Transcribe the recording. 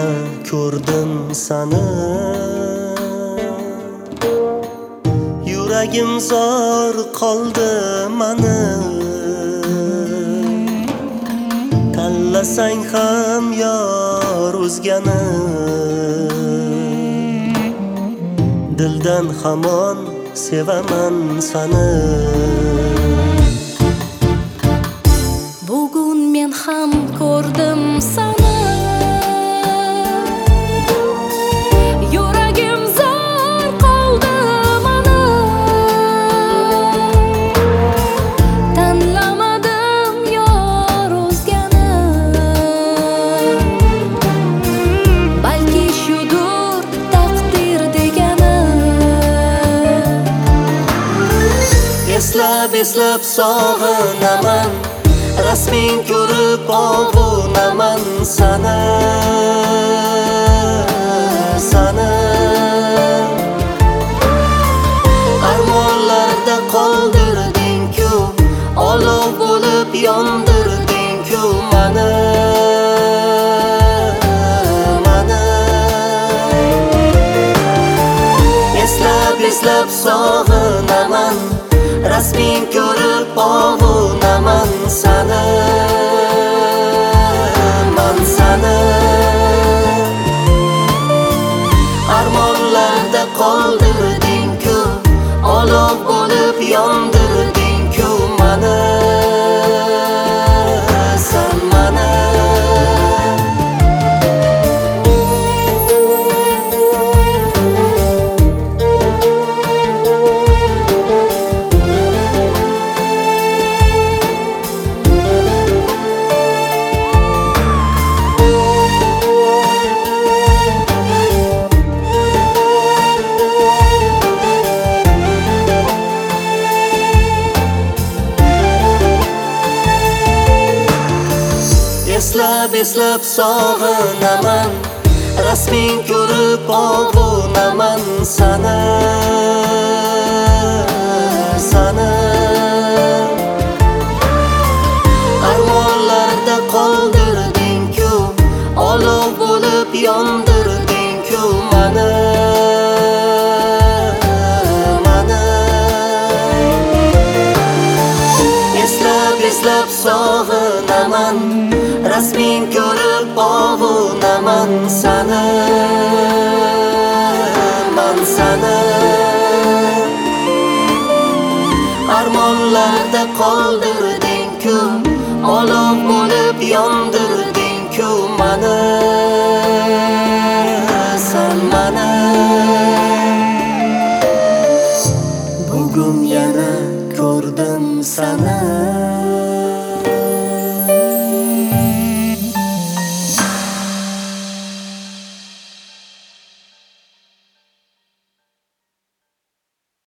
ko'rdim sani. Yuragim zor qoldi mani. Tanlasang ham yor o'zgani. Dildan hamon sevaman sani. Bugun men ham ko'rdim sani. Yuragim zor qoldi mani. Tanlamadim yor o'zgani. Balki shudur taqdir degani. Eslab sog'inaman, rasming ko'rib ovunaman sana. Armonlarda qoldirding-ku, olov bo'lib yondirding-ku mani. Eslab sog'inaman, rasming ko'rib ovunaman sana. Armonlarda qoldirding-ku, olov bo'lib yondirding-ku mani. San mani. Eslab sog'inaman, rasming ko'rib ovunaman sana. Armonlarda qoldirding-ku, olov bo'lib yondirding-ku mani. Eslab sog'inaman, rasming ko'rib ovunaman sana. Armonlarda qoldirding-ku, olov bo'lib yondirding-ku mani. San mani. Bugun yana ko'rdim sani.